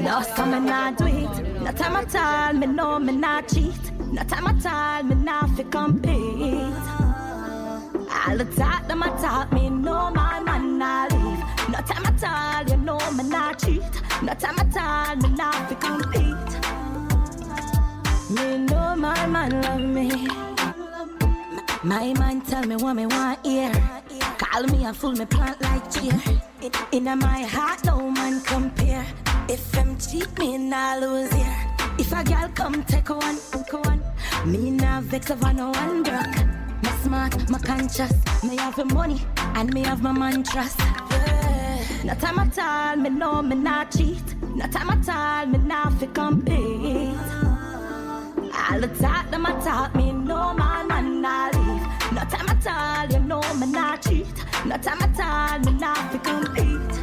No, some me not do it. No time at all, me know me not cheat. No time at all, me not fi compete. All the talk, them a talk, me know my man not leave. No time at all, you know me not cheat. No time at all, me not fi compete. Me know my man love me. My man tell me what me want hear. Call me a fool, me plant like cheer. Inna my heart, no man compare. If them cheat, me nah lose here. If a girl come take one, me nah vex over no one broke. Me smart, me conscious, me have the money and me have my man trust. Yeah. No time at all, me know me not cheat. No time at all, me nah fi compete. All the talk, them a talk, me know my man nah leave. No time at all, you know me not cheat. No time at all, me not fi compete.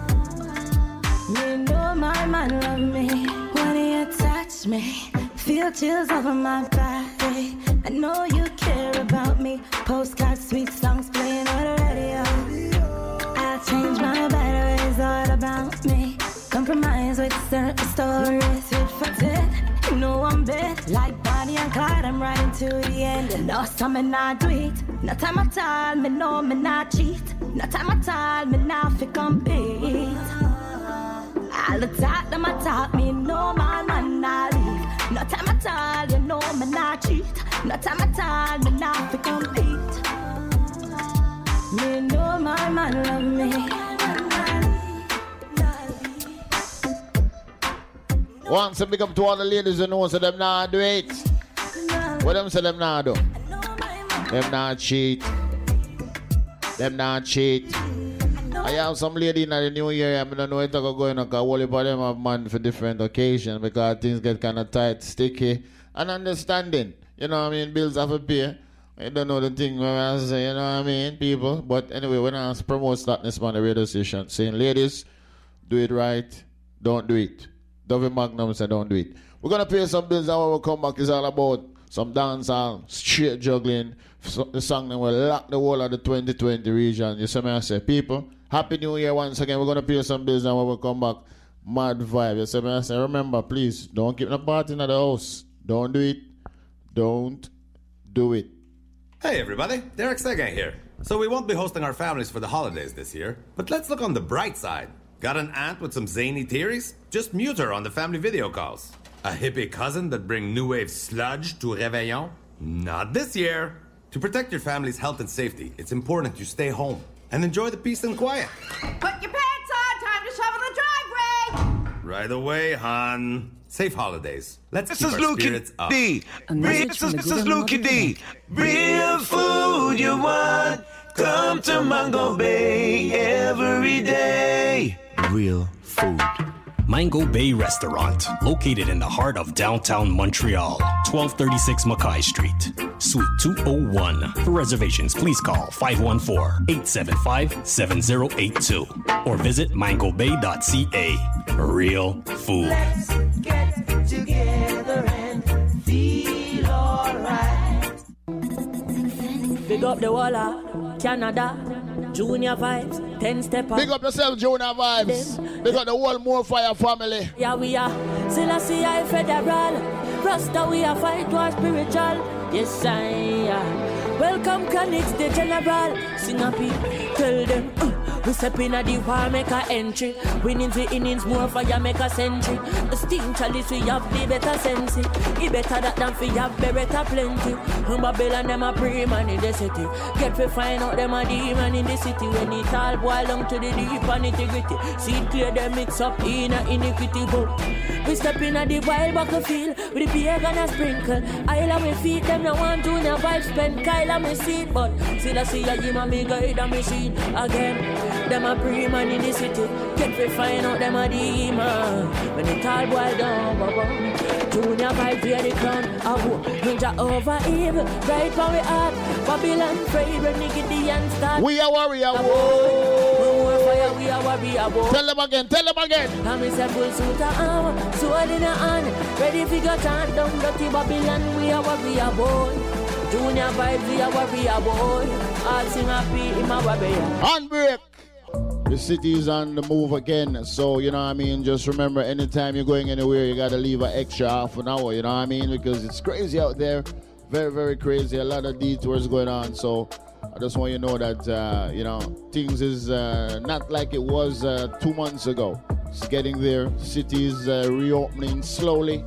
Me know my man love me. When you touch me, feel chills over my body. I know you care about me. Postcards, sweet songs playing on the radio. I'll change my bad ways all about me. Compromise with certain stories. Tit for tit, you know I'm bit. Like Bonnie and Clyde, I'm riding to the end. No, some me not do it. No time at all, me know me not cheat. No time at all, me not fi compete. All the talk, them a talk, me know my man not leave. No time at all, you know me not cheat. No time at all, me not fi compete. Me know my man love me. Once a big up to all the ladies who know so them not do it. What them say them not do? Them not cheat. Them not cheat. I have some lady in the new year, I don't know what they're going on, because all of them have man for different occasions, because things get kind of tight, sticky, and understanding. You know what I mean? Bills have to pay. I don't know the thing where I say, you know what I mean, people. But anyway, when I promote Slackness on the radio station, saying, ladies, do it right, don't do it. Dovey Magnum said, don't do it. We're going to pay some bills, and when we come back, it's all about some dancehall, straight juggling, the song that will lock the whole of the 2020 region. You see me, I say, people, Happy New Year once again. We're going to pay some bills, and when we come back, mad vibe. You see me, I say, remember, please, don't keep the party in the house. Don't do it. Don't do it. Hey everybody, Derek Seguin here. So we won't be hosting our families for the holidays this year, but let's look on the bright side. Got an aunt with some zany theories? Just mute her on the family video calls. A hippie cousin that bring new wave sludge to Réveillon? Not this year. To protect your family's health and safety, it's important you stay home and enjoy the peace and quiet. Put your pants on, time to shovel the driveway! Right away, hon. Safe holidays. Let's This keep is our Lukey spirits up. D. This is Lukey D. Real food you want, come to Mango Bay every day. Real food. Mango Bay Restaurant, located in the heart of downtown Montreal, 1236 Mackay Street, Suite 201. For reservations, please call 514-875-7082 or visit mangobay.ca. Real food. Let's get together and feel alright. Big up the Walla, Canada, Junior Vibes, 10-stepper. Big up yourself, Junior Vibes. Big up the whole More Fire family. Yeah, we are. Selassie, I federal. Rasta, we are fight war spiritual. Yes, I am. Welcome, Chronix, the general. Sing a beat, tell them. We step in at the war, make a entry. Winning the innings, more fire, make a century. The steam chalice, we have the better sense. It better that than we have better plenty. Babylon, them a pre-man in the city. Get to find out them a demon in the city. When it all boil down to the deep and integrity. See it clear, them mix up in a iniquity. But we step in at the wild battlefield with the pagan and sprinkle. I'll me feet, them no want to no vibe spend. Kyle me seat, but still I see a him and me guide and me seat again. Them a pre-man in the city. Get to find out them a demon. When it all boil down, Junior Vibes wear the crown. Ninja over evil, right for we heart. Babylon afraid when they get the end start. We are warrior. We are warrior. Tell them again. I'm a full suit of armor, sword in the hand. Ready for go turn down dirty Babylon. We are warrior boy. Junior Vibes, we are warrior boy. All sing happy in my warrior. Handbrake. The city is on the move again. So, you know what I mean? Just remember, anytime you're going anywhere, you got to leave an extra half an hour, you know what I mean? Because it's crazy out there. Very, very crazy. A lot of detours going on. So, I just want you to know that, you know, things is not like it was 2 months ago. It's getting there. City is reopening slowly.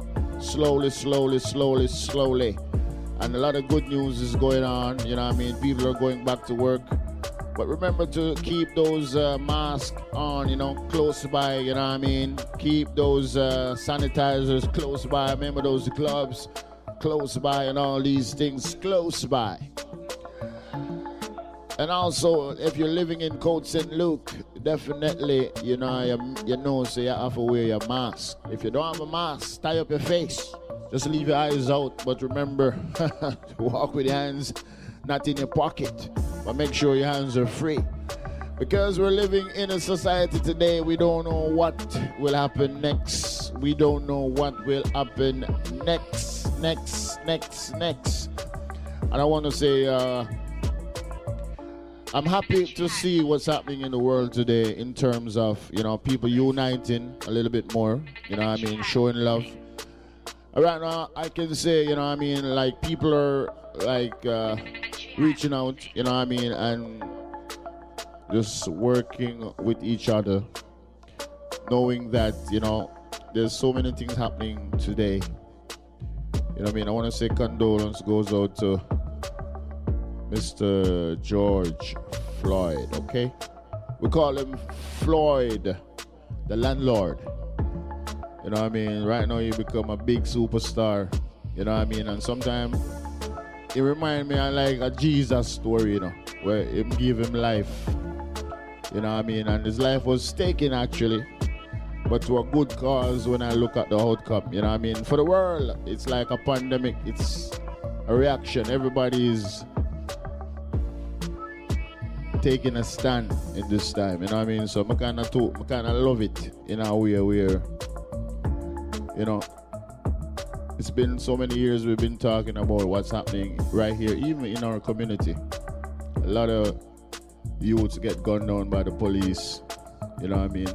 And a lot of good news is going on. You know what I mean? People are going back to work. But remember to keep those masks on, you know, close by, you know what I mean? Keep those sanitizers close by. Remember those gloves close by and all these things close by. And also, if you're living in Côte St. Luc, definitely, you know, so you have to wear your mask. If you don't have a mask, tie up your face. Just leave your eyes out. But remember, walk with your hands not in your pocket. But make sure your hands are free. Because we're living in a society today, we don't know what will happen next. We don't know what will happen next. And I want to say, I'm happy to see what's happening in the world today in terms of, you know, people uniting a little bit more, you know what I mean, showing love. Right now, I can say, you know what I mean, like people are like reaching out, you know what I mean, and just working with each other, knowing that, you know, there's so many things happening today. You know what I mean? I want to say condolence goes out to Mr. George Floyd, okay? We call him Floyd, the landlord. You know what I mean? Right now, you become a big superstar. You know what I mean? And sometimes it reminds me of like a Jesus story, you know, where him give him life. You know what I mean? And his life was taken actually, but to a good cause when I look at the outcome. You know what I mean? For the world, it's like a pandemic. It's a reaction. Everybody's taking a stand in this time. You know what I mean? So I kind of love it in a way where, you know, it's been so many years we've been talking about what's happening right here, even in our community. A lot of youths get gunned down by the police, you know what I mean?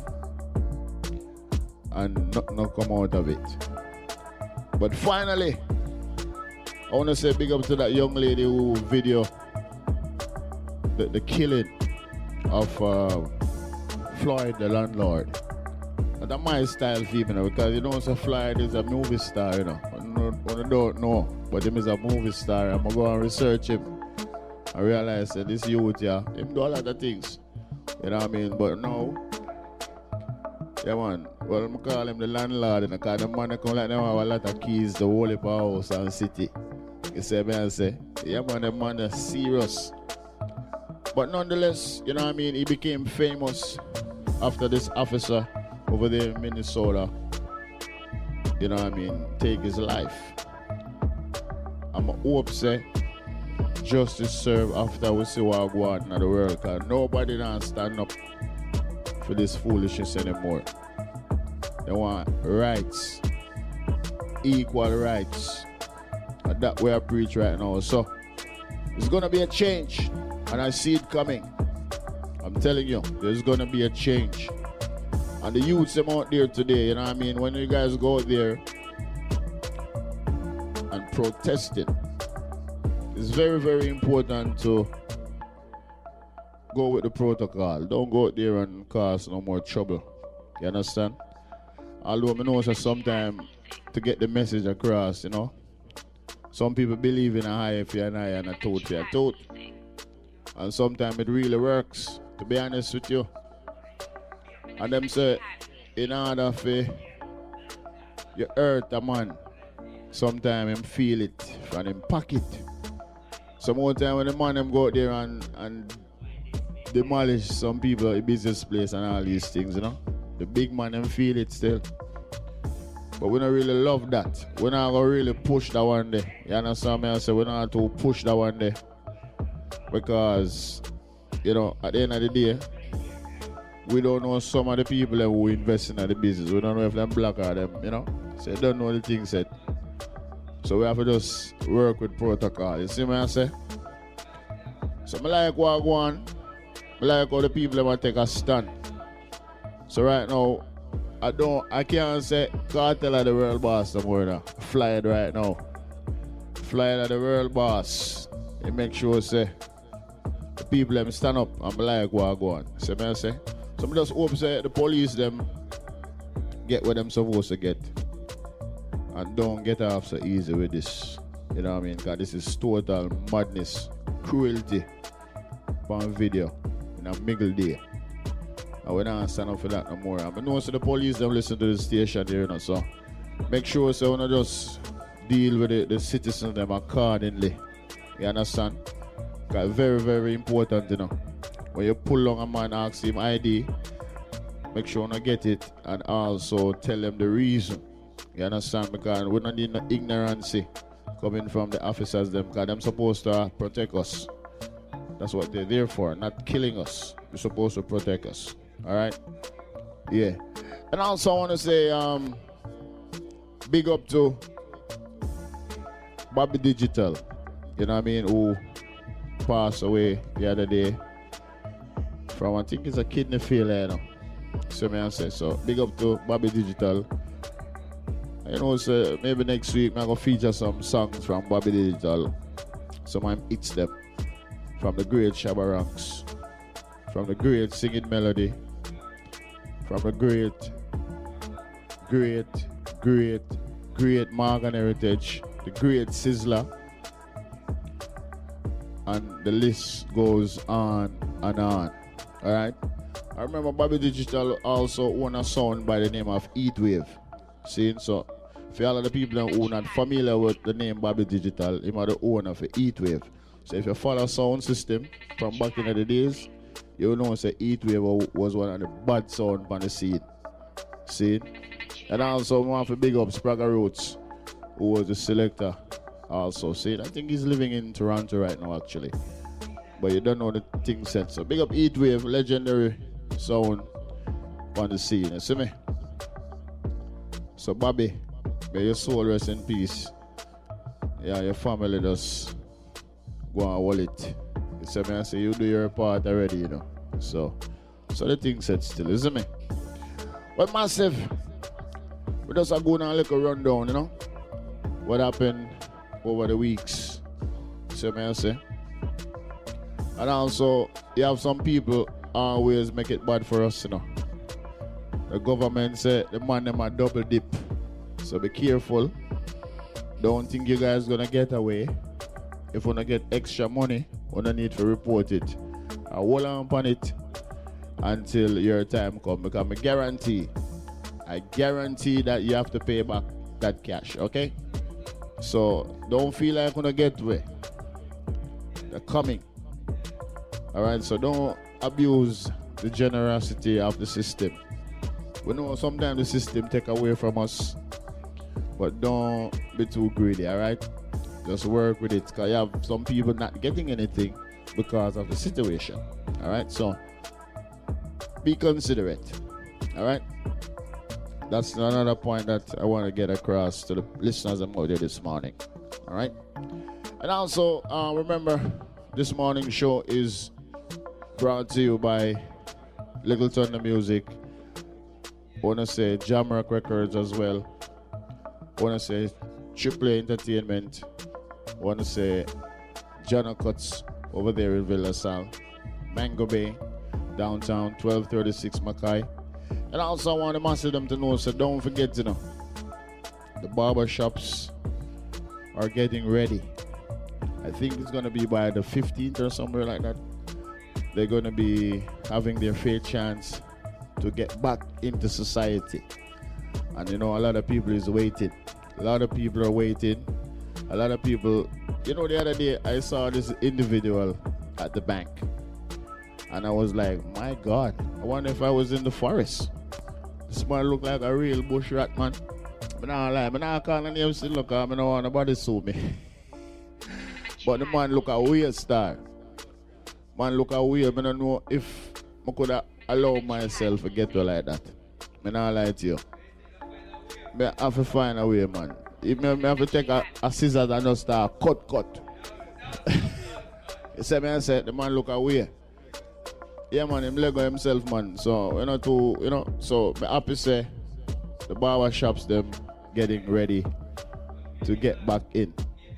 And not come out of it. But finally, I want to say big up to that young lady who video the killing of Floyd, the landlord. And that's my style female, because you know, so Floyd is a movie star, you know. I don't know, but him is a movie star. I'm gonna go and research him. I realize that this youth, yeah, him do a lot of things. You know what I mean? But no. Yeah, man. Well, I call him the landlord, because the man come like them have a lot of keys to whole heap of house and city. You see me and say, yeah, man, the man is serious. But nonetheless, you know what I mean, he became famous after this officer over there in Minnesota, you know what I mean, take his life. I'm hope say justice serve after we see what go on in the world, because nobody don't stand up for this foolishness anymore. They want rights, equal rights. And that way I preach right now. So there's gonna be a change, and I see it coming. I'm telling you, there's gonna be a change. And the youths them out there today, you know what I mean? When you guys go out there and protesting, it's very, very important to go with the protocol. Don't go out there and cause no more trouble. You understand? Although I know that sometimes to get the message across, you know, some people believe in a high for an eye and a tooth for a tooth. And sometimes it really works, to be honest with you. And them say, in order for you hurt a man, sometimes him feel it from him pocket. Some more time when the man them go out there and demolish some people in business place and all these things, you know. The big man them feel it still. But we don't really love that. We're not going to really push that one day. You understand me? I say we're not to push that one day. Because, you know, at the end of the day, we don't know some of the people who invest in the business. We don't know if they're black or them, you know. So they don't know the things said. So we have to just work with protocol. You see what I say? So I like what I go on. like how the people want to take a stand. So right now, I can't say Cartel of the world boss no more now. Fly it right now. Fly it of the world boss. They make sure say the people them stand up and be like what go on. See me I say? So I just hope say the police them get what them supposed to get. And don't get off so easy with this. You know what I mean? Because this is total madness, cruelty on video in a middle day. And we don't stand up for that no more. I know so the police them listen to the station here, you know, so make sure so we don't just deal with the citizens them accordingly. You understand? Because very, very important, you know. When you pull on a man, ask him ID, make sure you get it, and also tell them the reason. You understand? Because we don't need no ignorance coming from the officers them, because they're supposed to protect us. That's what they're there for, not killing us. They're supposed to protect us. Alright? Yeah. And also I want to say big up to Bobby Digital. You know what I mean? Who passed away the other day from, I think it's a kidney failure, you know. So may I say so. Big up to Bobby Digital. You know, so maybe next week I'm gonna feature some songs from Bobby Digital. Some of hits them. From the great Shabba Ranks. From the great Singing Melody. From the great Morgan Heritage. The great Sizzler. And the list goes on and on. Alright? I remember Bobby Digital also owned a sound by the name of Heatwave. See? So, for all of the people who are not familiar with the name Bobby Digital, he was the owner for Heatwave. So if you follow sound system from back in the days, you know say Heatwave was one of the bad sound on the scene. See? And also I want to big up Spragga Roots, who was the selector also. See? I think he's living in Toronto right now actually. But you don't know the thing set. So big up Heatwave, legendary sound on the scene. You see me? So Bobby, may your soul rest in peace. Yeah, your family just go and hold it. You see me? I say you do your part already, you know. So the thing set still, isn't me? But massive. We just are going on a little rundown, you know. What happened over the weeks. You see me? I say. And also, you have some people always make it bad for us, you know. The government say the man them a double dip. So be careful. Don't think you guys gonna get away. If you wanna get extra money, you don't need to report it. I hold on upon it until your time comes. Because I guarantee that you have to pay back that cash, okay? So don't feel like you're gonna get away. They're coming. Alright, so don't abuse the generosity of the system. We know sometimes the system take away from us, but don't be too greedy, alright? Just work with it, because you have some people not getting anything because of the situation, alright? So, be considerate, alright? That's another point that I want to get across to the listeners out there this morning, alright? And also, remember, this morning's show is brought to you by Little Thunder Music. I want to say Jamrock Records as well. I want to say Triple A Entertainment. I want to say Jana Cuts over there in Villa Sal. Mango Bay, downtown, 1236 Mackay. And also I want to massive them to know, so don't forget, you know, the barber shops are getting ready. I think it's going to be by the 15th or somewhere like that. They're going to be having their fair chance to get back into society. And you know, a lot of people is waiting. A lot of people are waiting. A lot of people, you know, the other day I saw this individual at the bank. And I was like, my God, I wonder if I was in the forest. This man looked like a real bush rat, man. But now I not call the name still look, I don't want nobody sue me. But the man look a weird star. Man look a weird. I don't know if I could have allowed myself to get to like that. I not lie to you. I have to find a way, man. If I have to take a scissors and just start cut. You see me, I said, the man look a weird. Yeah, man, him Lego himself, man. So, so I'm happy say the barber shops them getting ready to get back in.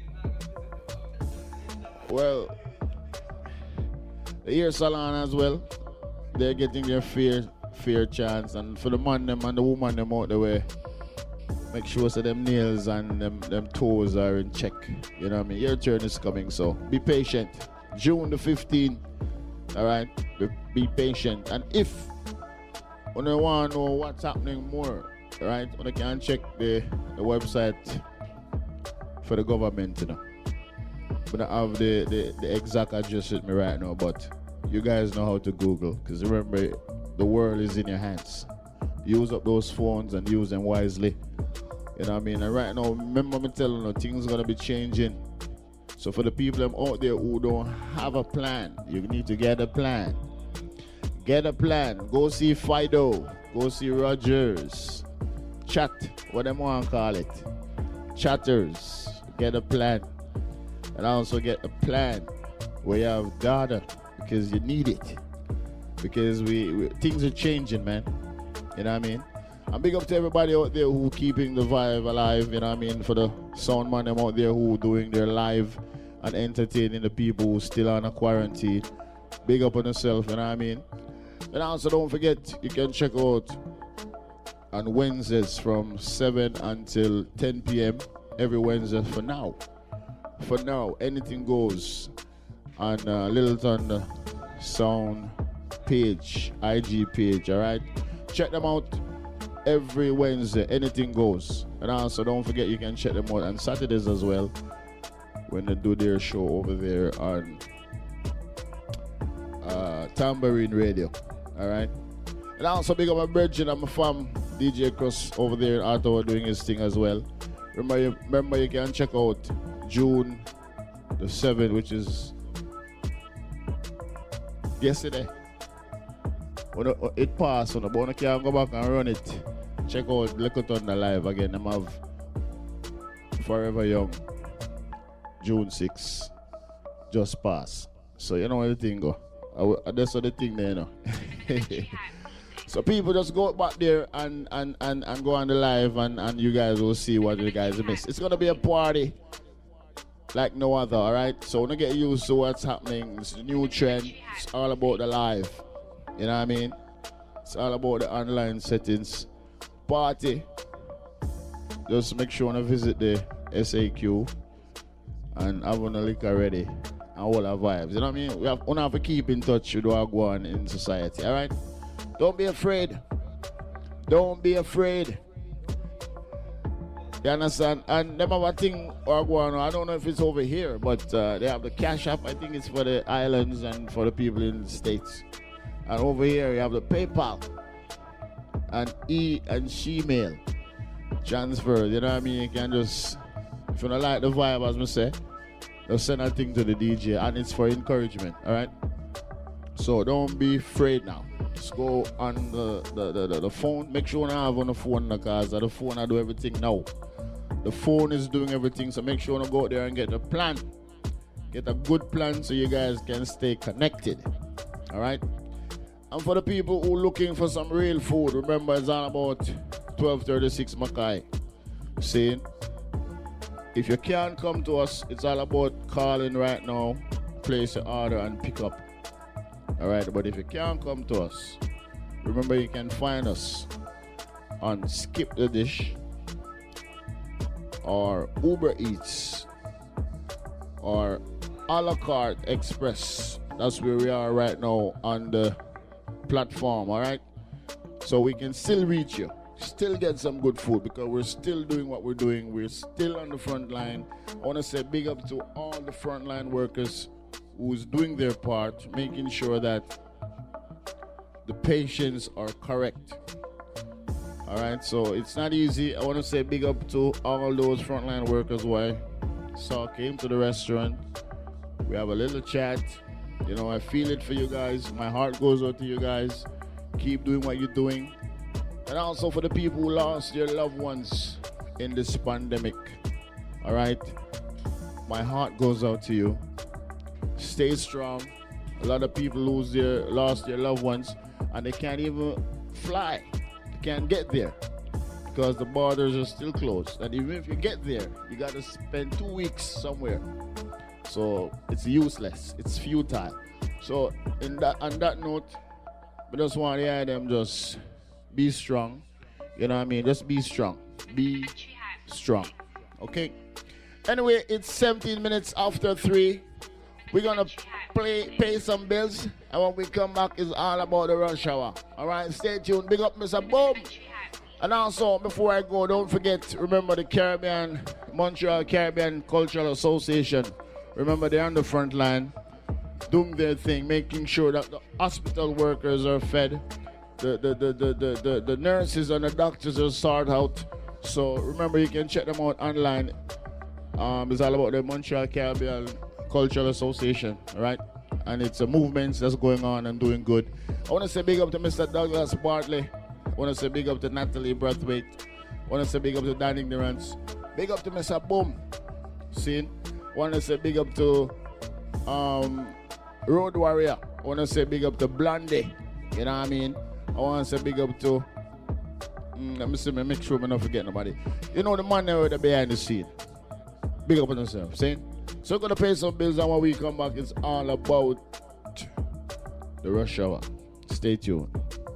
Well, the hair salon as well, they're getting their fair chance. And for the man them and the woman them out the way, make sure so them nails and them toes are in check. You know what I mean? Your turn is coming, so be patient. June the 15th, all right? Be patient. And if you want to know what's happening more, all right, you can check the website for the government, you know. I don't have the exact address with me right now, but you guys know how to Google, because remember, the world is in your hands. Use up those phones and use them wisely. You know what I mean? And right now, remember me telling you, things are going to be changing. So for the people them out there who don't have a plan, you need to get a plan. Get a plan. Go see Fido. Go see Rogers. Chat. What them want to call it. Chatters. Get a plan. And also get a plan where you have data, because you need it. Because we things are changing, man. You know what I mean? And big up to everybody out there who keeping the vibe alive, you know what I mean? For the sound man them out there who doing their live and entertaining the people who still on a quarantine. Big up on yourself, you know what I mean? And also don't forget, you can check out on Wednesdays from 7 until 10 p.m. every Wednesday for now. For now, anything goes on Littleton Sound page, IG page, alright? Check them out every Wednesday, anything goes. And also don't forget you can check them out on Saturdays as well, when they do their show over there on Tambourine Radio, alright? And also big up my brethren and my fam, DJ Cross over there in Ottawa doing his thing as well. Remember you can check out June the 7th, which is yesterday. When it passed, but I can go back and run it. Check out Littleton Live again. Them have Forever Young, June 6th, just passed. So you know where the thing go. That's what the thing there, you know. So people just go back there and go on the live, and you guys will see what you guys miss. It's gonna be a party like no other, alright? So don't get used to what's happening. It's the new trend. It's all about the live. You know what I mean? It's all about the online settings. Party. Just make sure to visit the SAQ and have a liquor ready and all our vibes. You know what I mean? We have to keep in touch with what go on in society, alright? Don't be afraid. Don't be afraid. You understand? And them have a thing or go on. I don't know if it's over here, but they have the Cash App. I think it's for the islands and for the people in the States. And over here you have the PayPal and Gmail transfer. You know what I mean? You can just, if you don't like the vibe, as I say, just send a thing to the DJ, and it's for encouragement. All right. So don't be afraid now. Just go on the phone. Make sure you have on the phone, because the phone I do everything now. The phone is doing everything, so make sure you go out there and get a plan. Get a good plan so you guys can stay connected. All right. And for the people who are looking for some real food, remember it's all about 1236 Mackay. Saying, if you can't come to us, it's all about calling right now, place your order and pick up. Alright, but if you can't come to us, remember you can find us on Skip the Dish or Uber Eats or a la carte express. That's where we are right now on the platform, alright? So we can still reach you, still get some good food, because we're still doing what we're doing. We're still on the front line. I want to say big up to all the frontline workers who's doing their part, making sure that the patients are correct. Alright, so it's not easy. I want to say big up to all those frontline workers who I saw came to the restaurant. We have a little chat. You know, I feel it for you guys. My heart goes out to you guys. Keep doing what you're doing. And also for the people who lost their loved ones in this pandemic. Alright? My heart goes out to you. Stay strong. A lot of people lost their loved ones, and they can't even fly. They can't get there because the borders are still closed. And even if you get there, you got to spend 2 weeks somewhere. So it's useless. It's futile. So on that note, I just want to hear them just be strong. You know what I mean? Just be strong. Be strong. Okay? Anyway, it's 17 minutes after 3. We're going to pay some bills. And when we come back, it's all about the rush hour. All right? Stay tuned. Big up, Mr. Boom. And also, before I go, don't forget, remember the Montreal Caribbean Cultural Association. Remember, they're on the front line, doing their thing, making sure that the hospital workers are fed, the nurses and the doctors are sorted out. So remember, you can check them out online. It's all about the Montreal Caribbean Cultural Association, right? And it's a movement that's going on and doing good. I want to say big up to Mr. Douglas Bartley. I want to say big up to Natalie Brathwaite. I want to say big up to Dan Ignorance. Big up to Mr. Boom. See? I want to say big up to Road Warrior. I want to say big up to Blondie. You know what I mean? I want to say big up to... let me see, make sure I don't forget nobody. You know the man there behind the scene. Big up on themselves. See? So we're going to pay some bills, and when we come back, it's all about the rush hour. Stay tuned.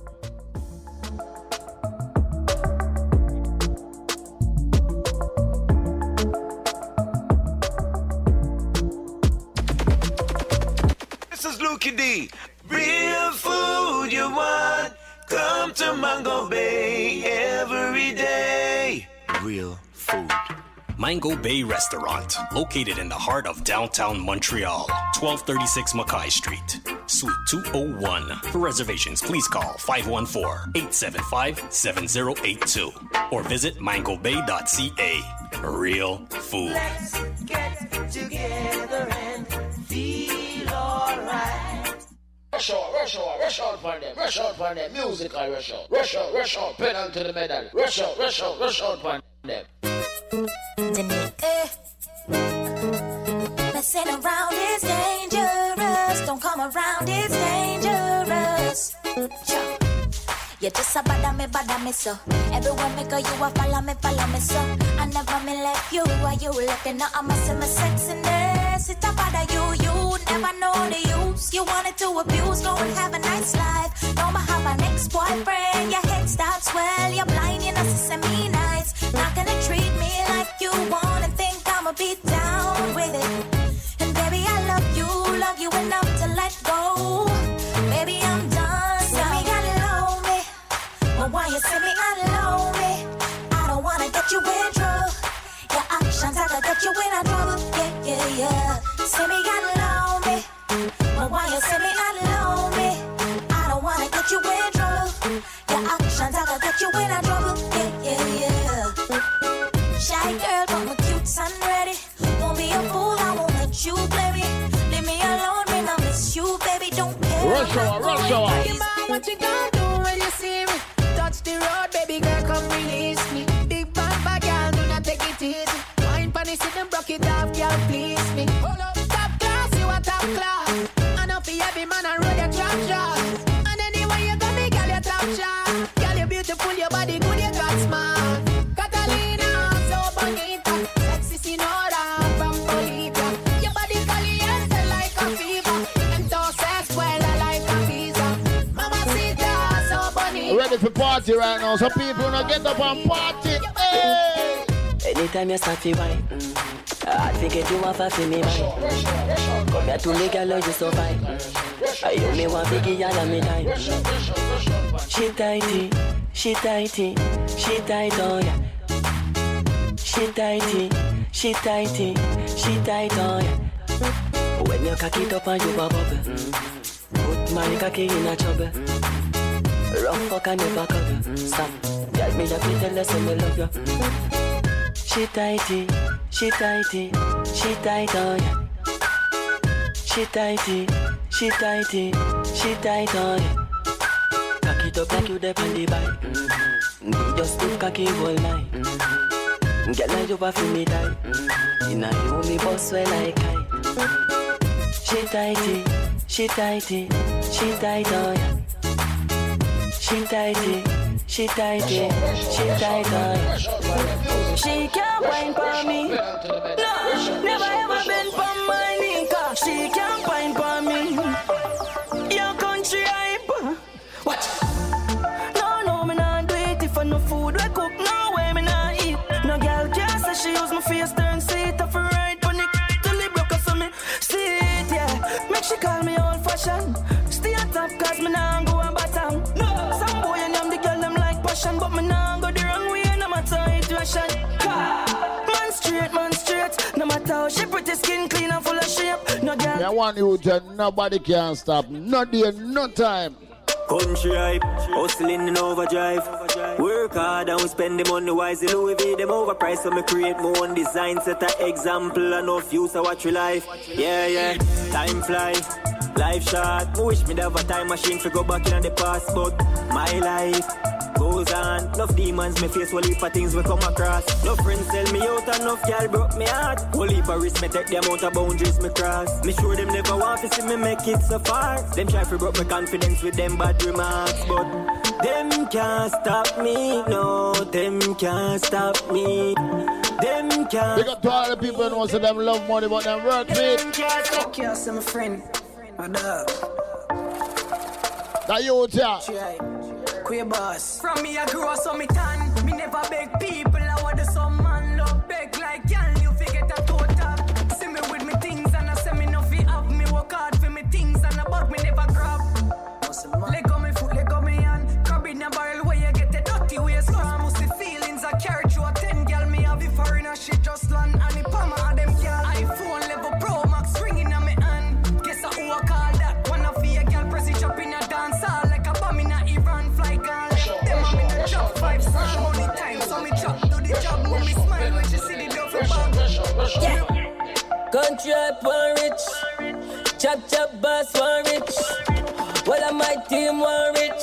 This is Lukey D. Real food you want, come to Mango Bay every day. Real food. Mango Bay Restaurant, located in the heart of downtown Montreal, 1236 Mackay Street, Suite 201. For reservations, please call 514-875-7082 or visit mangobay.ca. Real food. Let's get together and feel alright. Rush out for them, musical rush out, pedal to the medal, rush out for them. Messing around is dangerous. Don't come around, it's dangerous. You just a bother me so. Everywhere me go, you a follow me so. I never me left you, while you looking at my sexiness. It's a bother you never know the use. You wanted to abuse, go and have a nice life. No matter have an ex-boyfriend, your head starts swell, you're blind, you're not sesame nights. Not gonna treat me like you want and think I'ma be down with it. And baby, I love you enough to let go. Baby, I'm done. See me alone me, but why you see me alone me? I don't wanna get you in trouble. Your actions I could get you in trouble. Yeah. See me alone me, but why you see me alone me? I don't wanna get you in trouble. Your actions I could get you in trouble. Yeah. Shy girl, but my cute son ready. Won't be a fool, I won't let you play me. Leave me alone when I miss you, baby. Don't care. Rush hour. What you gonna do when you see me? Touch the road, baby girl, come release me. Big bad girl, do not take it easy. Wine pon the sit and broke it off, girl, please me. Hold up, top class, you a top class. I know for every man I road your trap shot. And anyway you got me, girl, you top shot. Girl, you beautiful, your body good, you got smart. Catalina, so bonita, sexy Sinora from Bolivia. Your body caliente like a fever, entonces vuela like a visa. Mamacita, so bonita. Ready for party right now, so people wanna get up and party. Hey! Anytime you start to wine, I think it you want to feel me mind. Come here to me, girl, you so fine. You me want to give you all me time. She tighty, oh yeah. She tighty, oh yeah. When you cock it up and you a bubble, put my cocky in a trouble. Rough fuck and never cover. Stop, girl, me just tell you say me love you. She tighty, oh yeah. She tighty, oh yeah. Cock it up like you dey on the bike. Just keep cocky all night. Girl, like you feel me tight. Inna you me boss well like I. She tighty, She tighty, oh yeah. She tighty, she tight, oh yeah. She can't wine for me. No, never ever been for my nigga. She can't wine for me. Your country hype. What? No, me not do it if I no food we cook. No way me not eat. No girl can say she use my face turn seat off her right panic till it broke us on me. See it, yeah. Make she call me old fashioned. Stay on top cause me nah go a bottom. No, some boy and I'm the girl them like passion, but me nah go the wrong way no matter situation. Man straight. No matter how she pretty, skin clean and full of shape. No girl. Yeah, one you tell nobody can stop. No day, no time. Country hype, hustling in overdrive. Work hard and we spend the money wisely. Louis V them overpriced, so me create my own design. Set an example and enough use of watch your life. Yeah, time fly, life short. I wish me to have a time machine to go back in the past, but my life goes on. Enough demons me face, whole heap of things we come across. No friends sell me out, enough y'all broke me heart. Whole heap of risk me take the amount of boundaries me cross. Me sure them never want to see me make it so far. Them try to broke my confidence with them bad remarks, but them can't stop me. No, them can't stop me. Them can't. Big up to all the people who know so them love money, but them work with. Fuck you, my friend. My dog. That you tell. Queer boss. From me I grew up so me tan. Me never beg people. I want some man love beg like y'all. You forget a total. See me with me things and I say me no fi have. Me work hard for me things and about me never grab. Let go me foot, let go me hand. Crab in a barrel where you get the dirty waste. I must see feelings I carry through a 10 girl. Me have it foreigner shit just land and the palm of them girl. iPhone level Pro Max ringing on me hand. Guess who I call that? One of your girl press it up in a dance hall like a bomb in a Iran fly girl. Them I'm in a job 5 star money time. So me chop do the job when me smile when she see the duffel bag. Yeah. Country hype one rich. Chop boss one rich. Well, I my team one rich.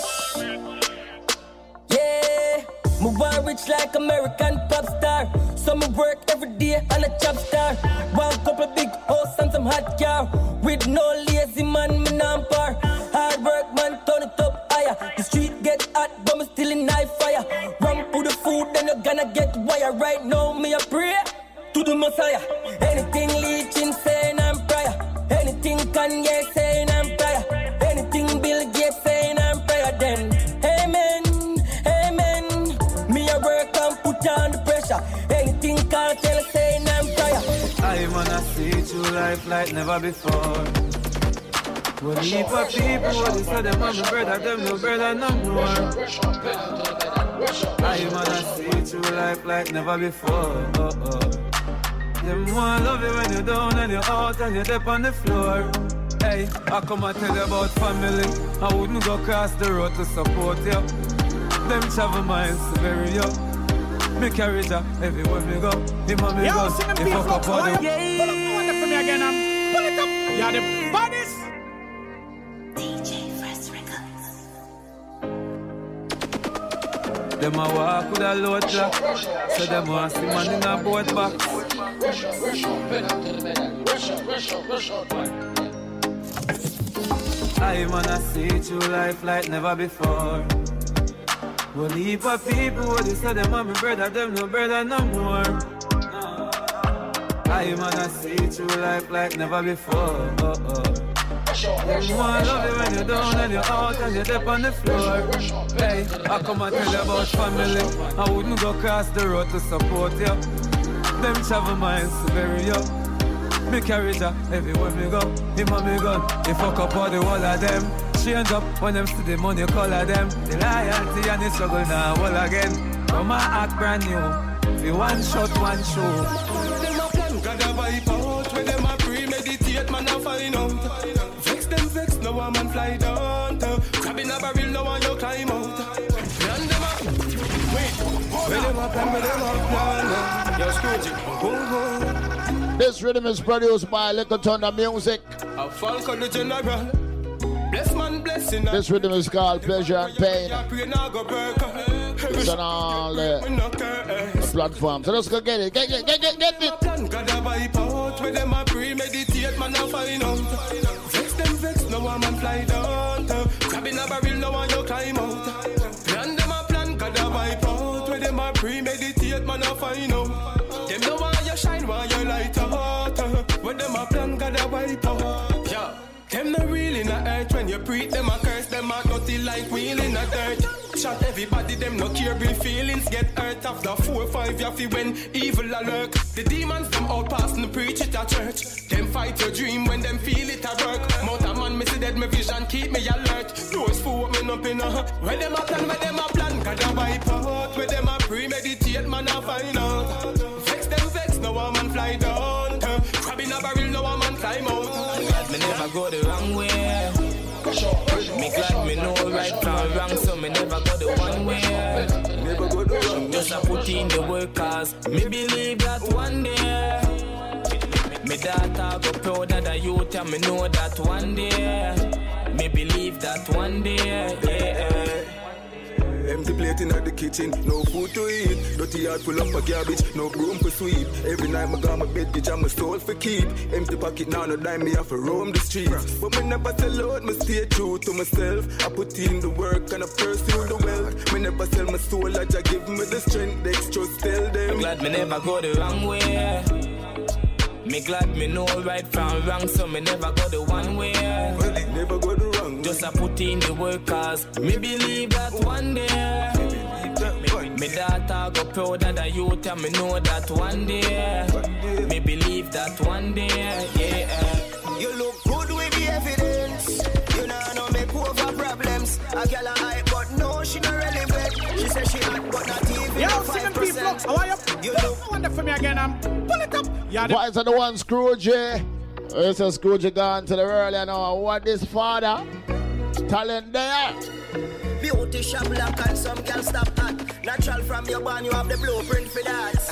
Yeah, me one rich like American pop star. So me work every day on a chop star. One couple big house and some hot car. With no lazy man, me non par. Hard work man, turn it up higher. The street get hot, but me still in high fire. Run for the food, then you're gonna get wire. Right now, me a pray to the Messiah. Anything leeching, saying I'm prayer. Anything Kanye saying I'm prayer. Anything Bill Gates saying I'm prayer. Then amen. Me a work and put on the pressure. Anything cartel saying I'm prayer. I wanna see through life like never before. When heap of people, what they say them on my brother, them no brother no more. I wanna see through life like never before. Them want love you when you're down and you're out and you're deep on the floor. Hey, I come and tell you about family. I wouldn't go across the road to support you. Them travel miles to bury you. Me carry ya everywhere me go. Him and me go. If fuck up on the... Pull up for me again and pull it up. You're the baddest. DJ Fresh Records. Them a walk with a load clock. So them want see man in a boat box. I wanna see through life like never before. One heap of people, what they say them on my brother, them no brother no more. I wanna see through life like never before. Them want love you when you're down and you're out and you're deep on the floor. Hey, I come and tell you about family. I wouldn't go across the road to support you. Them travel miles to bury you. Me carry ya everywhere me go. Him and me gun, they fuck up all the wall of them. Change up when them see the money color them. The loyalty and the struggle now all again. Come and act brand new. Be one shot, one show. Them a plan, gotta wipe out. When them a premeditate, man a find out. Vex them vex, no one man fly down. Crab in a barrel, no one you climb out. Plan them a, wait. When them a plan, Yo, Scrooge, This rhythm is produced by Little Thunder Music. A Falcon the General. Bless man blessing. This rhythm is called Pleasure and Pain. It's on all the platforms. So let's go get it. Get it. Gotta wipe out. When them a premeditate, man a find out. Vex them vex, no one man fly down. Crab in a barrel, no one you climb out. Plan them a plan, God a wipe out. Where them a premeditate, man a find out. Them no want you shine, want you light out. Where them a plan, God a wipe out. Yeah. Them no real in the earth. When you preach them a curse, them a dirty like wheel in the dirt. Shot everybody, them no care, real feelings get hurt. After 4 or 5 yaffy when evil alert. The demons them out passing the preach it at church. Them fight your dream when them feel it at work. Mount a man, me see dead, my vision keep me alert. Doors full me up in a where them a plan, God a wipe out. Where them a premeditate, man a find out. Vex, no one man fly down. Crab in a barrel, no one man climb out. Me never go the wrong way. Me glad me know right from wrong, so me never go the one way. Never go the wrong way. Just a put in the work, cause me believe that one day me daughter go prouder than youth, and me know that one day. Me believe that one day, yeah. Empty plate in the kitchen, no food to eat. Dirty yard full up of garbage, no broom to sweep. Every night I got my bed, bitch, I'm a soul for keep. Empty pocket now, no dime, me have to roam the streets. But me never sell out, me stay true to myself. I put in the work and I pursue the wealth. Me never sell my soul, I just give me the strength. The extras tell them. I'm glad me never go the wrong way. Me glad me know right from wrong, so me never go the one way. Well, it never go the wrong way. Just a put in the work, cause me believe that one day. Me daughter go prouder than youth, and me know that one day. Me believe that one day, yeah. You look good with the evidence. You know I make over problems. A girl a hype, but no, she not relevant. She says she hot, but not even 5%. How are you? Put one for me again, pull it up. Yeah, why is the one Scrooge? It's a Scrooge gone to the world, you know. What this father? Talent there. Beauty shop black and some girl stop hot. Natural from your band, you have the blueprint for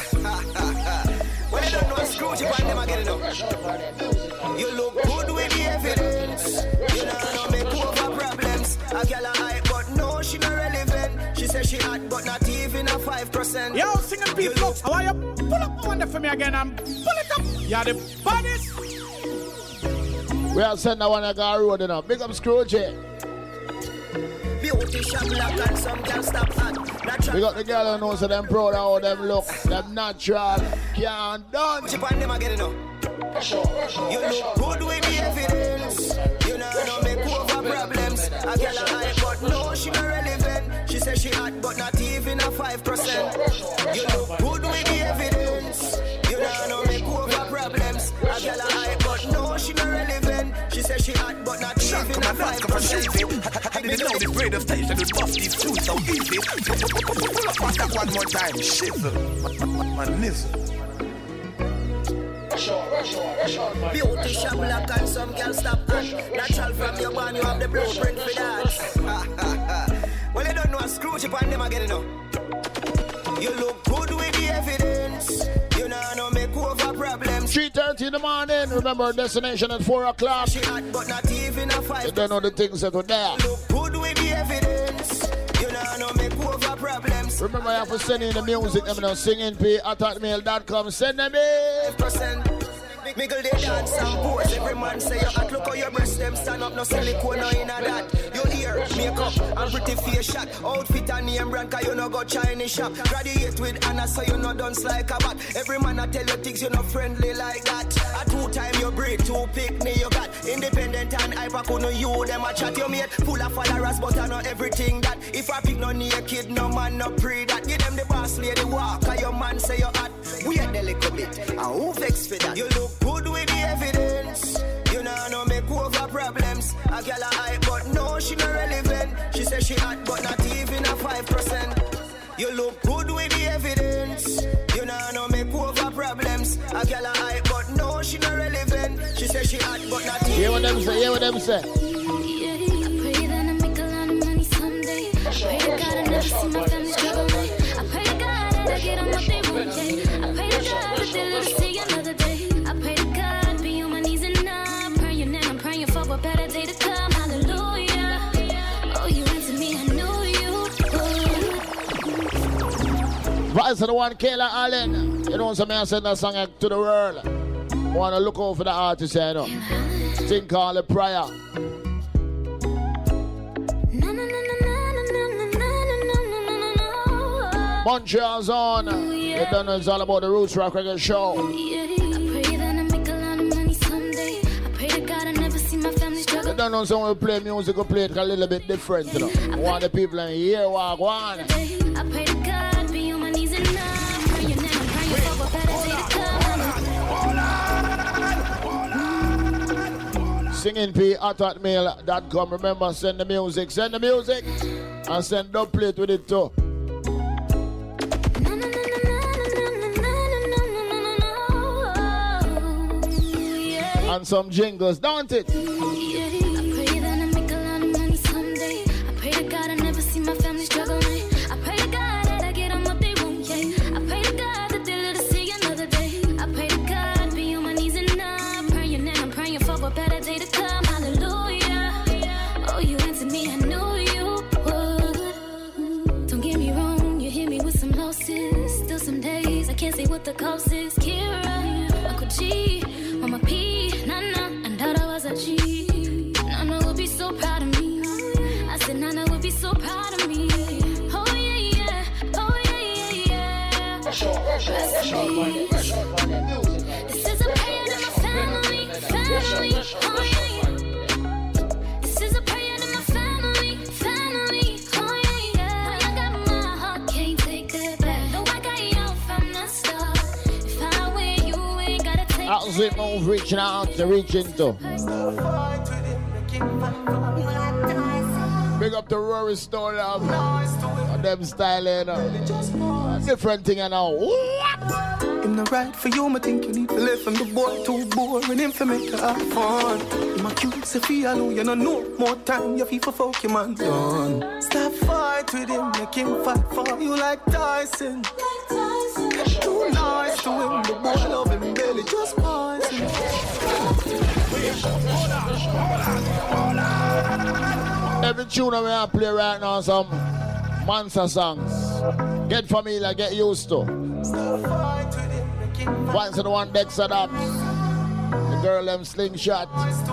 that. Well, you don't know Scrooge, you find them again, you know. You look good with the evidence. You know I make over problems. A girl a hype, but no, she not relevant. She says she hot, but not even a 5%. Yo, singing people, how are you? Pull up one for me again, pull it up. Yeah, the baddest. We are sending one a guy road, you know. Big up Scrooge. Beauty shop black and some girl stop hot. We got the girl who knows so them proud of how them look. Them natural. Can't done. Chip on them again, you know. You look good with the evidence. You know I don't make over problems. A girl a hype, but no, she not relevant. She says she hot, but not even a 5%. You look good with the evidence. You know I don't make over problems. A girl a hype, but no, she not relevant. She says she hot, but not even a 5%. I didn't know the grade of station would buff these two so easy. Pull up on that one more time. Shizzle. My nizzle. Beauty shop black and some girl stop hot. Natural from your band, you have the blueprint for that. Well, you don't know a Scrooge upon them again, you know. You look good with the evidence. You know I don't make over problems. 3:30 in the morning. Remember destination at 4 o'clock. She hot, but not even a 5%. You don't know the things that were there. Look good with the evidence. You know I don't make over problems. Remember I have to send in the music. I'm not singing p@hotmail.com. Send them in. 5%. Miggle they dance and pose. Every man say you hot. Look how your breasts them stand up. No silicone no in a that. Your hair, makeup and pretty face shot. Outfit and name brand cause you no go Chinese shop. Graduate with Anna so you no dance like a bat. Every man I tell you things you no friendly like that. A 2 time you breed, 2 pick me you got. Independent and hyper couldn't you them a chat. You mate full of followers but I know everything that. If I pick no naked no man no pre that. Give them the boss lady walk cause your man say you hot. We had the little bit and who vex for that. You look good with the evidence. You know I don't make over problems. A girl a hype but no she not relevant. She says she hot but not even a 5%. You look good with the evidence. You know I don't make over problems. A girl a hype but no she not relevant. She says she hot but not even. Hear what them say, hear what them say. I pray that I make a lot of money someday. I pray to God I never see my family struggle. I pray to God that I get on what they want. I pray to God that they live to see another day. I pray to God be on my knees and I'm praying and I'm praying for a better day to come. Hallelujah. Oh, you answered me, I know you. Vice to the one Kayla Allen. You know some man send that song to the world. Wanna look over for the artist, you know. Thing called a prayer. Montreal's on. You don't know it's all about the Roots Rock Reggae Show. You don't know someone play music or play it a little bit different, you know. I want the people in here walk on. I pray to God, be on my knees and I'm praying and I'm praying for a better day to come. Singing p@hotmail.com. Remember, send the music and send dub plate with it too. And some jingles, don't it? I pray that I make a lot of money someday. I pray to God I never see my family struggling. I pray to God that I get them what they want, yeah. I pray to God that they live to see another day. I pray to God, be on my knees and I'm praying and I'm praying for a better day to come. Hallelujah. Oh, you answered me, I knew you would. Don't get me wrong, you hit me with some losses. Still some days I can't say what the cost is. Kira, Uncle G, Mama P. Nana, and Dada was a G. Nana would be so proud of me. I said Nana would be so proud of me. Oh yeah, yeah. Oh yeah, yeah, yeah. Rest in peace. This is a prayer to my family. Oh yeah, yeah. This is a prayer to my family. Oh yeah, yeah. You got my heart, can't take that back. No, I got you from the start. If I win, you ain't gotta take that. Zip move reaching out to reach into. Big up the Rory Stone Love. And them styling. Different thing, you know. What? In the right for you, I think you need to live from the boy too boring him for make you have fun. My cute Sophia, you know no more time, you feel for folk, your man done. Stop fight with him, make him fight for you like Tyson. Too nice to him, the boy love him barely, just poison. Every tune that I play right now, some Mansa songs. Get familiar, get used to. Once in one decks and ups. The girl them slingshot.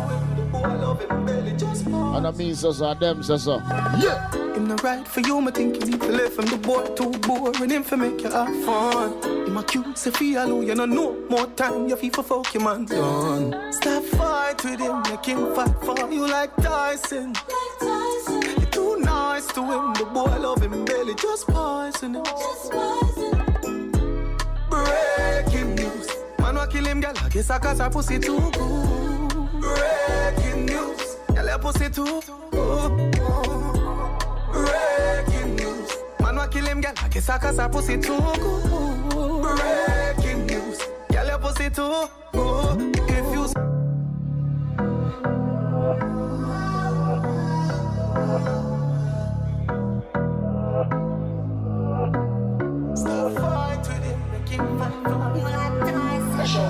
And the me so them so. Yeah. In the right for you, I think you need to live from the boy too boring him for make you have fun. In my cute Sophia, you know no more time, you feel for folk, your man done. Stop fight with him, make him fight for you like Tyson. You're too nice to him, the boy love him barely, just poison him. Breaking news, man wa kill him, girl, I guess I cause her pussy too good. Breaking news, girl, her pussy too good. Breaking news, man wa kill him, girl, I guess I cause her pussy too good. Breaking news, girl, her pussy too good. If you stop fight with him, make him fight for you like Tyson.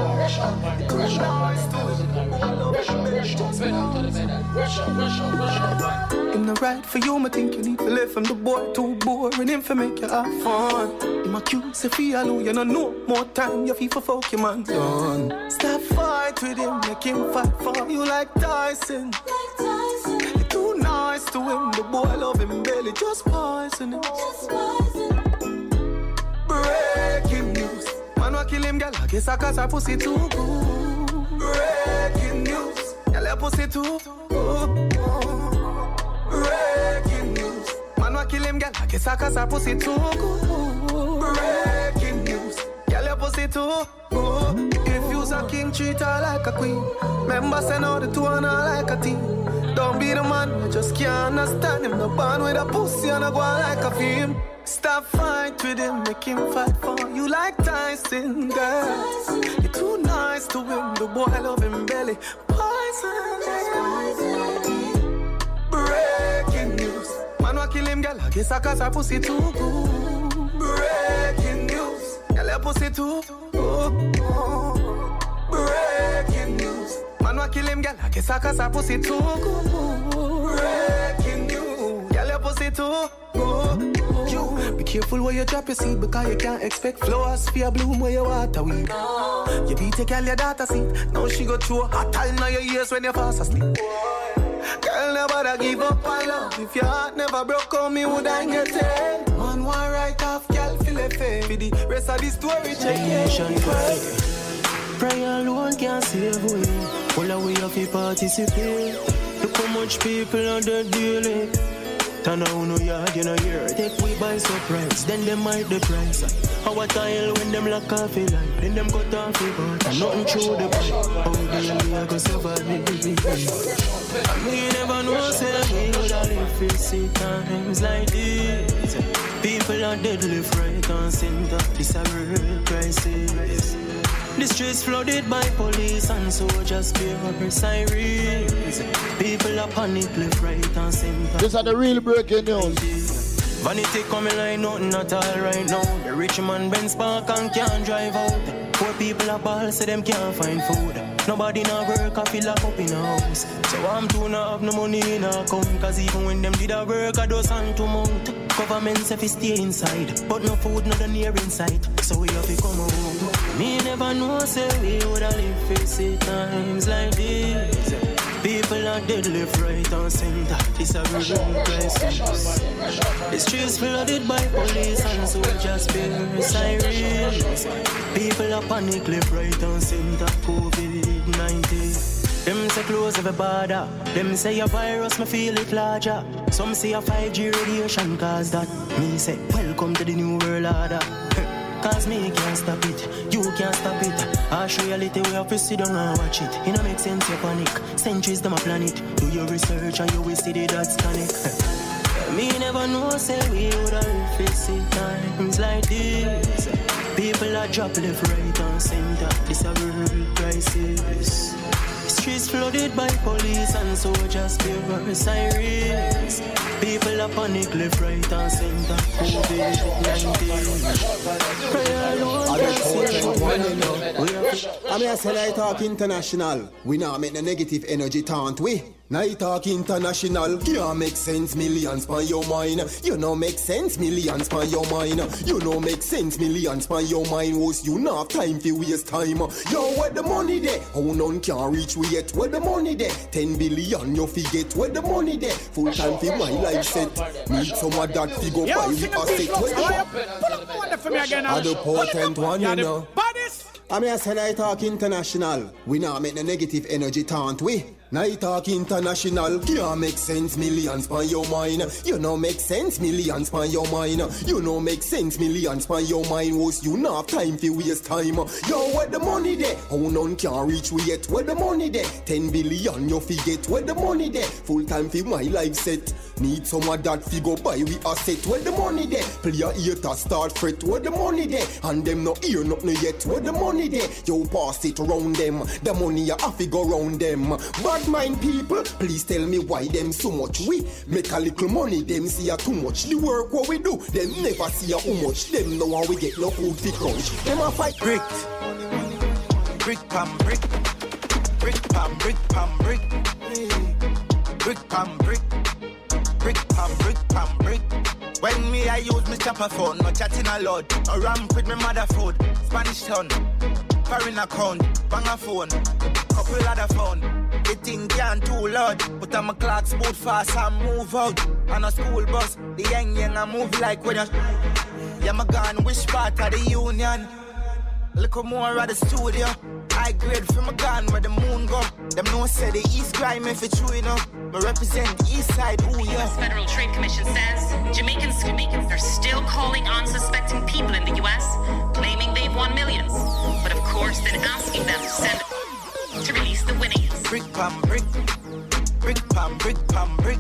In the right for you, I think you need to live from the boy too boring him for make you have fun. In my cute Sophia, you know no more time, you feel for folk, your man done. Stop fight with him, make him fight for you like Tyson. You're too nice to him, the boy love him barely, just poison him. Breaking news, man wa kill him, girl, I guess I cause her pussy too good. Breaking news, girl, her pussy too good. Breaking news, man wa kill him, girl, I guess I cause her pussy too good. Breaking news, girl, her pussy too good. If you's a king, treat her like a queen. Members send out the two and her like a team. Don't be the man, you just can't understand him. No band with a pussy and a go on like a film. Stop fight with him, make him fight for you like Tyson, girl. You're too nice to him, the boy love him belly. Poison. Breaking news, man wa kill him, girl, I guess I cause her pussy too good. Breaking news, girl, her pussy too good. Breaking news, man wa kill him, girl, I guess I cause her pussy too good. Breaking news, girl, her pussy too good. You Careful where you drop your seed because you can't expect flowers for your bloom where you water weed. You beat a girl your daughter seat. Now she go through a hot time in your ears when you fast asleep. Girl, never give up on love. If your heart never broke on me, would I get it? Man, one right off, girl, feel it fair. For the rest of the story, check it. Prayer alone can't save we. All the way up, you participate. Look how much people are there daily. Turn on no yard, you know here. Take we by surprise, then them hide the price. How a tile when them lock off a line. Then them cut off a part and nothing through the pipe. How daily I go survive. And me never know, say we would have live to see times like this. People are dead left, right and center. This a real crisis. The streets flooded by police and soldiers, fear sirens. People are panic left, right and center. These are the real breaking news. Vanity coming like nothing at all right now. The rich man Benz park and can't drive out. Poor people are ball, so them can't find food. Nobody now work, I feel like up in a house. So I'm too not have no money in a account. Cause even when them did a work, I do sand to mount. Government say fi stay inside, but no food, not near inside. So we have to come home. Me never know, say we woulda live for see times like this. People are dead left, right and center. It's a real crisis. The streets flooded by police and soldiers, fear sirens. People are panic left, right and center. COVID-19. Them say close every border. Them say a virus, me feel it larger. Some say a 5G radiation cause that. Me say welcome to the new world order. Cause me can't stop it, you can't stop it. I'll show you a little way up, you sit down and watch it. It don't make sense, you panic. Centuries them a planet. Do your research and you will see the dots connect. Me never know, say we would have faced times like this. People are drop left, right and center. It's a real crisis. Streets flooded by police and soldiers, fear sirens. People are panic left, right and center. I mean, I said I talk international. We now make the negative energy taunt we. Now you talk international. Can't make sense, millions by your mind. You know make sense, millions by your mind. You know make sense, millions by your mind. Was you not time for waste time? Yo, where the money there? How none can reach we yet? Where the money there? 10 billion you forget. Where the money there? Full time for my life set. Need some of that figure buy we asset. Where the I the potent one, you know. I mean, I said I talk international. We now make the negative energy taunt we. Now you talk international. Can't make sense, millions by your mind. You know make sense, millions by your mind. You know make sense, millions by your mind. Was you not time for waste time? Yo, where the money there? How none can reach we yet? Where the money there? 10 billion you forget. Where the money there? Full time for my life set. Need some of that figure buy we asset. Where the money there? Player ear to start fret. Where the money there? And them no hear nothing yet. Where the money there? Yo, pass it around them. The money you have to go round them. Bad mind people, please tell me why them so much. We make a little money, them see a too much. The work what we do, them never see a how much. Them know how we get no food to crunch. Them a fight brick. Brick pam brick. Brick pam brick pam brick. Brick pam brick. Brick pam brick pam brick. When me I use my chopper phone, no chatting a lot. No ramp with me mother food. Spanish town, foreign account, bang a phone, couple other phone. The thing can't too loud. Put on my clocks, boot fast and move out. On a school bus, the young I move like when you. Yeah, my gun, which part of the union? Look more at the studio. I grade from a gun where the moon go. Them no say the East crime if it's true enough. But represent the East side, ooh yeah. The U.S. Federal Trade Commission says Jamaicans are still calling unsuspecting people in the U.S., claiming they've won millions. But of course, then asking them to send to release the winnings. Brick pam brick. Brick pam brick pam brick.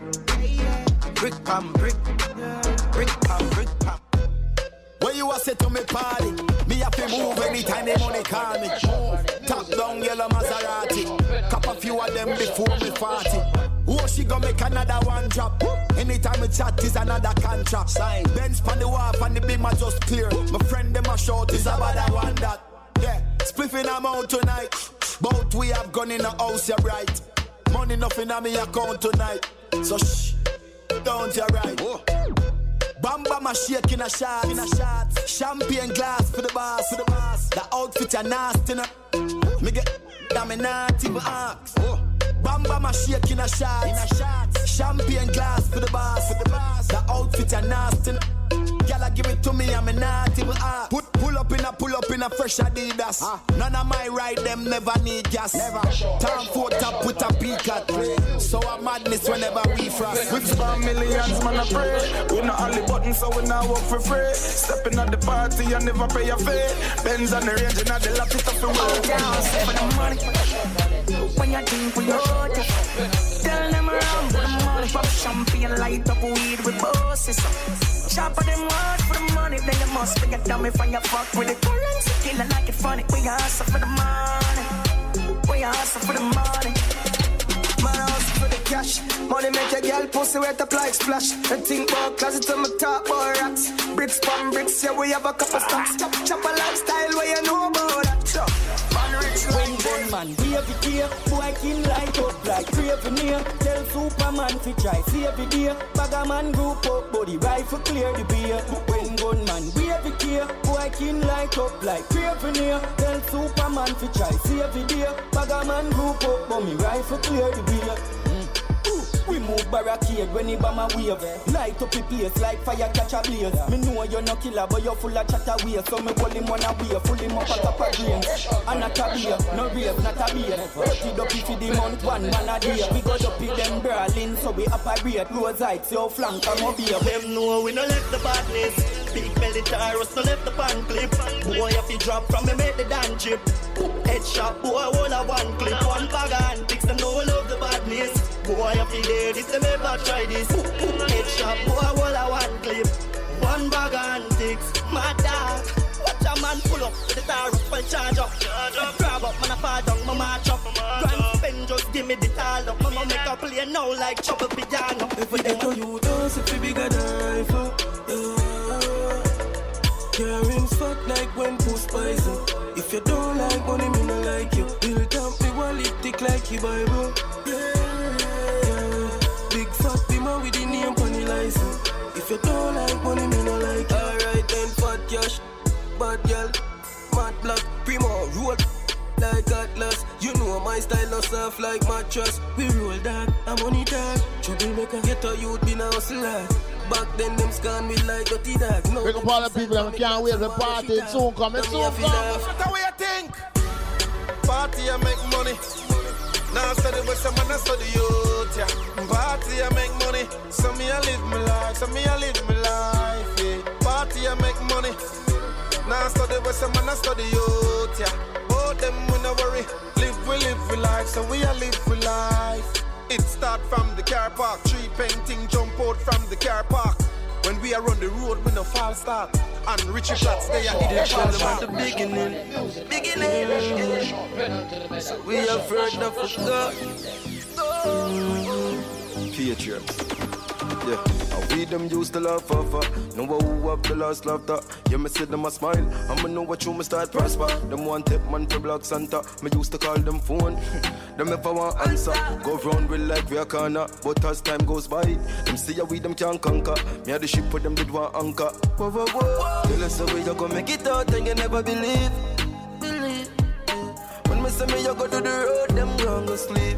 Brick pam brick. Brick pam brick pam. When you a say to me party, me have to move anytime the money call me. Top down yellow Maserati, cop a few of them before me 40. Oh, she gon' make another one drop. Anytime we chat is another contract. Sign. Benz pan the wharf and the beam are just clear. My friend them a short is about that one that. Yeah, spliffing I'm out tonight. Both we have gone in the house, you're right. Money nothing on me account tonight. So shh, don't you right. Oh. Bamba my shaking a shot. Champagne glass for the boss. The outfit are nasty. Me get damn me not even ask. Bamba my shaking a shot. Champagne glass for the boss. The outfit are nasty. Y'all give it to me, I'm not even ask. Pull up in a fresh Adidas. None of my ride them never need gas. Time for top with a peacock. So a madness whenever we frost. We spend millions, man, I pray. We not only button, so we now work for free. Stepping at the party, I never pay a fee. Benz on the range, and I the lap it up for work. For the money, when you think we hold you, tell them around for the money. Pop champagne, light up weed with bosses. Shop for them words for the money, then you must be a dummy from your fuck with the currency. Killing like it funny, we hustle for the money. We hustle for the money. Man, I hustle for the cash. Money make a girl pussy wet up like splash. And think about closet on my top boy rocks. Bricks from bricks, yeah, we have a couple stocks. Chop a lifestyle where you know about that. So, man, rich when gunman, we have the gear. Boy, kill light up like craving near. Tell Superman to try, see every day. Bagaman group up, body rifle clear the beer. When gunman, we have the gear. Boy, kill light up like craving near. Tell Superman to try, see every day. Bagaman group up, body rifle clear the beer. We move barricade when he bomb a wave. Light up the pace like fire catch a blaze. Me know you're no killer, but you're full of chatter waste. So me hold him on a way, full him up at top of drains. And not a beer, no rave, not a beer. Put it up if the month, one man a day. We got up with them brawling, so we operate. Rose heights, your flank, come up here. Them know we no left the badness. Big belly Taurus, no left the pan clip. Boy, if you drop from me, make the dan chip. Headshot, boy, all a one clip. One bag and fix them, no love the badness. Boy, if you there, this them ever try this. Headshot, boy, all a one clip. One bag and fix, my dog. Watch a man pull up with the Taurus for charge up. Grab up, man, I fall down, my march up. Grand spin, just give me the tall up. Mama make a play now like trouble piano. If we get to you, dance if we bigger than rifle. Carrying's fat like when push poison. If you don't like money, me no like you. Build up me wallet thick like your Bible. Big fat man with the name on the license. If you don't like money, me no like you. Alright then, fat cash, bad girl, mad black, primo, roll like Atlas. You know my style no soft like mattress. We roll that, I'm on it dog. Troublemaker, get a youth, be now hustler. Back then, them scan me like dirty dog. No, we can call the people and we can't wait the party. It's soon come, it's soon come. What the way you think? Party I make money. Now study with some man I study youth, yeah. Party I make money. So me I live my life, yeah. Party I make money. Now study with some man I study youth, yeah. Both them we no worry. Live we life, so we a live we life. It start from the car park, tree painting, jump out from the car park. When we are on the road, we no fall start. And Richie Flats, they are hidden from the beginning. So we are afraid of God. Patriots. Yeah, and we them used to love forever. Know who have the last laughter. Yeah, me see them a smile. I'ma know what you me start prosper. Them one tip man for Black Santa. Me used to call them phone. Them if I want answer. Go round with like we a corner. But as time goes by, them see how we them can't conquer. Me had the ship with them did one anchor. Whoa, whoa, whoa. Tell us the way you go make it out and you never believe. When me say me you go to the road, them wrong go sleep.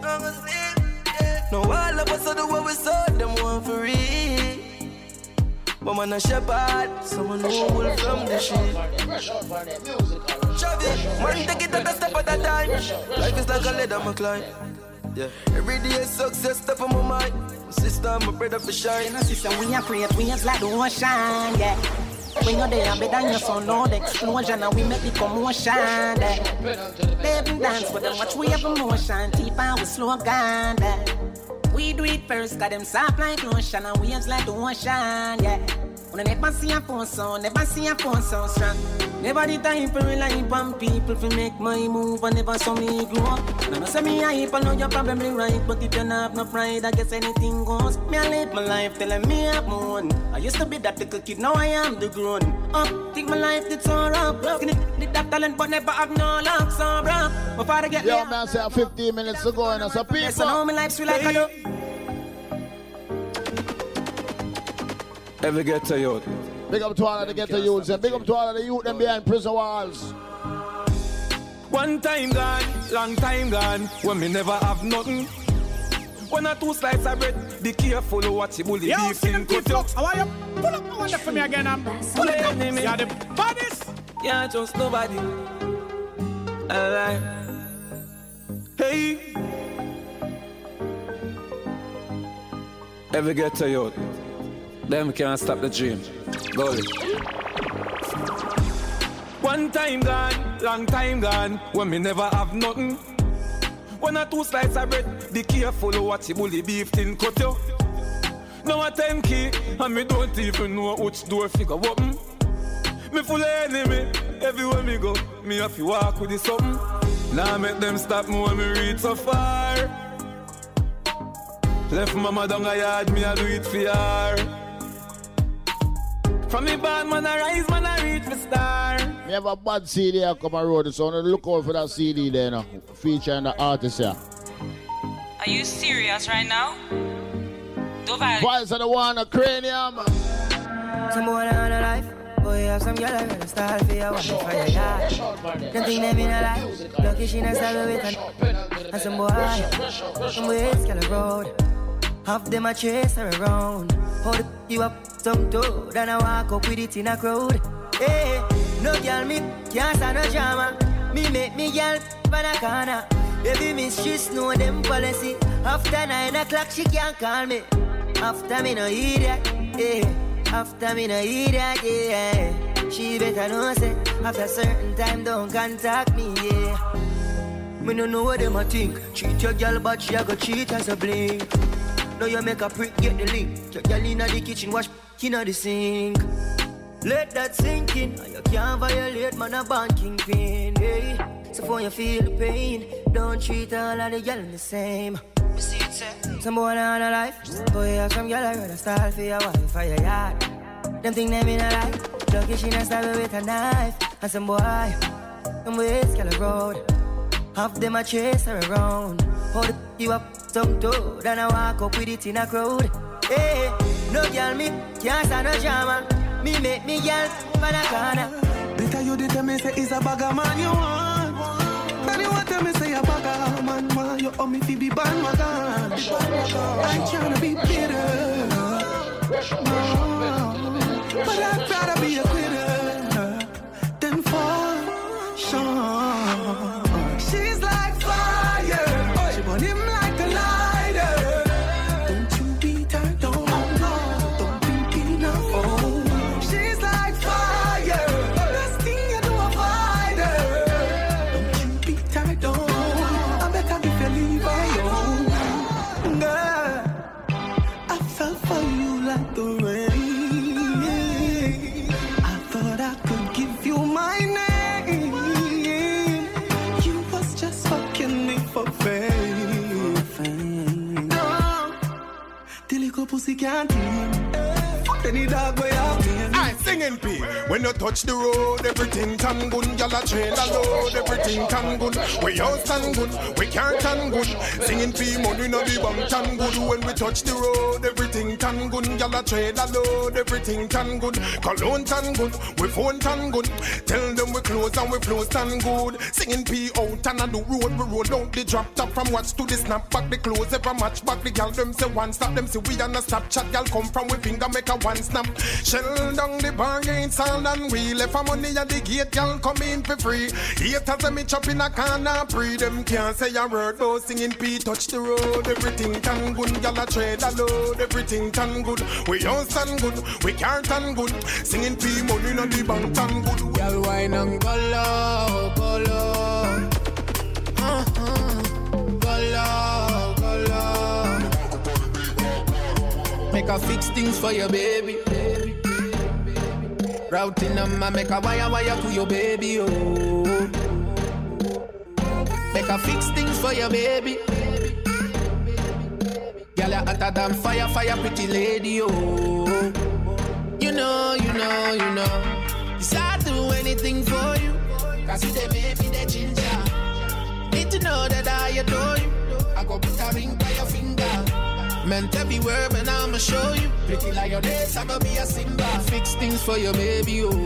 Now all of us do what we saw, them want for real. But man a shepherd, someone who will from the sheep. Chubby, man take it at a step at a time. Life is like a ladder, my climb. Yeah, every day is success, step on my mind. My sister, my brother for shine. You know, sister, we are create, we is like the ocean, yeah. When you're there, better than your son, no, the explosion, and we make the commotion, yeah. Baby dance with them, watch we have emotion, deep and we slow down, yeah. We do it first, got them soft like lotion and waves like the ocean, yeah. When I never see a phone sound, strong. Never the time for rely on people to make my move and never saw me grow up. And I know say me a heap, I know you're probably right, but if you don't have no pride, I guess anything goes. Me I live my life telling me I'm one. I used to be that little kid, now I am the grown up. Think my life did so rough. Did that talent, but never have no luck, so rough. My father get yo, man, say 15 minutes ago, and so people. Yes, I know my life's real like I do. Every ghetto youth. Big up to all of the ghetto youths and big up to all of the youth them behind prison walls. One time gone, long time gone, when me never have nothing. One or two slices of bread, be careful of what you bully beef in cut you. How are you? Pull up one for me again, I'm pull it up. You're the baddest. Yeah, just nobody. Alright. Hey. Every ghetto youth, them can't stop the dream. Goalie. One time gone, long time gone, when me never have nothing. One or two slices of bread, be careful of what you bully beef in cut you. Now a 10 key, and me don't even know which door figure open. Me full of enemy, everywhere me go, me have to walk with the something. Now make them stop me when me reach so far. Left mama down a yard, me a do it for her. From me bad man I rise, man I reach the star. Me have a bad CD here come on road, so look out for that CD there now, featuring the artist here. Are you serious right now? Voice of the one, a cranium. Some boy on a life, boy have some girl around the style for your wife for your yard. Don't think them in a life, lucky she not style with her. And some ways can road. Half them a chase her around. Hold you up some toe, then I walk up with it in a crowd. Hey, no girl me can't stand no drama. Me make me girl pan a corner. Baby mistress know them policy. After 9 o'clock she can't call me. After me no hear that, yeah. After me no hear that, yeah. She better know say after certain time don't contact me, yeah. Me no know what them a think. Treat your girl but she a go cheat as a blink. Now you make a prick get the link. Your girl inna the kitchen wash inna the sink. Let that sink in. You can't violate man a banking pin, hey. So for you feel the pain, don't treat all of the girl the same. Some boy on a life, boy have some girl around a style for your wife for your yard. Them think them in a life, lucky she not stab with a knife. And some boy, them ways can road. Half them a chase her around. Hold you up some toe, then I walk up with it in a crowd. Hey, no girl me can't stand no drama. Me make me girl pan a corner. Better you did tell me say it's a bagger man you want. And you want tell me say a bagger man want. You owe me fi be bandwagon. I ain't tryna be bitter, no. But I'd rather be a quitter than for sure. She's like fire, she burn him like a lighter. Don't you beat her, don't be enough. Oh, she's like fire, best thing you do a fighter. Don't you beat her, don't. I better if you leave her alone. Girl, I fell for you like the rain. I thought I could give you my name. You was just fucking me for fame. No, till you go pussy can't fuck any dog way out. I singing P. When you touch the road, everything tan good. Y'all a train a load, everything tan good. We all tan good, we can't tan good. Singing P, money no be bang tan good. When we touch the road, everything tan good. Y'all a train a load, everything tan good. Cologne tan good, we phone tan good. Tell them we close and we close tan good. Singing P out and on the road, we roll out the drop top from watch to the snap back the clothes. Ever match back the gal, them say one stop, them say we on a Snapchat. Gal come from we finger make a one snap. Shell down the bargain sound and we left for money at the gate, y'all come in for free. Haters and me chop in a corner pre. Them can't say a word, though singing P touch the road. Everything tan good, y'all a trade a load. Everything tan good, we don't stand good, we can't stand good. Singing P money no the bank tan good. Y'all wine and go low, go low. Go low, go low. Make a fix things for your baby. Routing them and make a wire to your baby, oh. Make a fix things for your baby. Girl, you're hotter than fire, pretty lady, oh. You know. Yes, I'll do anything for you. Cause you they make me the ginger. Need to know that I adore you. I go put a ring by your finger. Meant everywhere, but I'ma show you. Pretty lioness, I'ma be a Simba. Fix things for you, baby, oh.